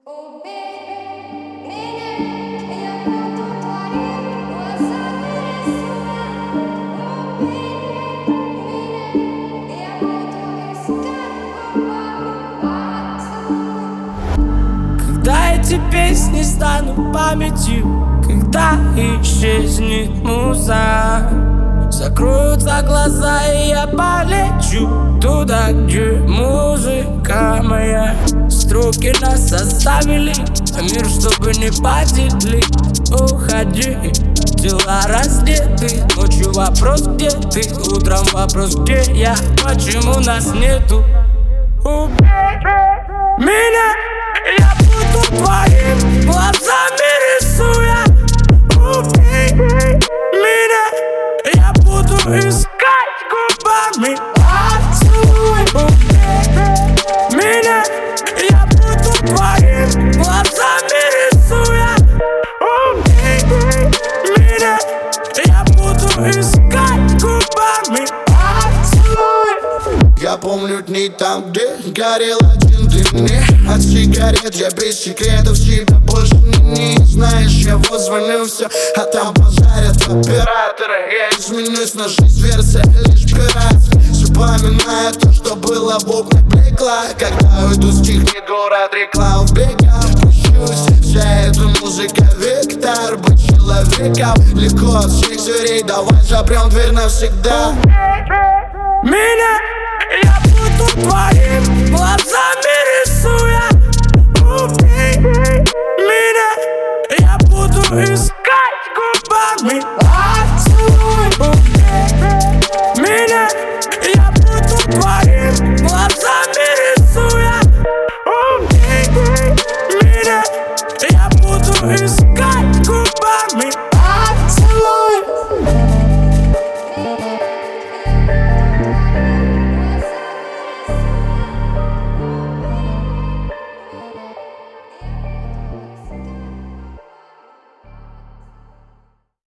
Когда эти песни станут памятью, когда исчезнет муза, закроются глаза, и я полечу туда, где музыка моя. Строки нас оставили, мир чтобы не поделить. Уходи, дела раздеты, ночью вопрос где ты, утром вопрос где я, почему нас нету. Убей меня, я буду твоим глазами рисуя. Убей меня, я буду искать губами поцелуй. Убей меня, я буду твоим глазами рисуя. Убей меня, я буду искать губами поцелуй. Я помню дни там, где горел один ты мне. От сигарет я без секретов тебя больше не знаешь. Я позвоню все, а там пожарят операторы. Я изменюсь, но жизнь версия лишь пиратская. Вспоминаю то, что было в окнах блекло. Когда уйду, стихнет город, рекла в бегах. Пущусь, вся эта музыка вектор. Быть человеком легко от всех зверей. Давай запрем дверь навсегда. Меня, я буду твоим глазами рисуя.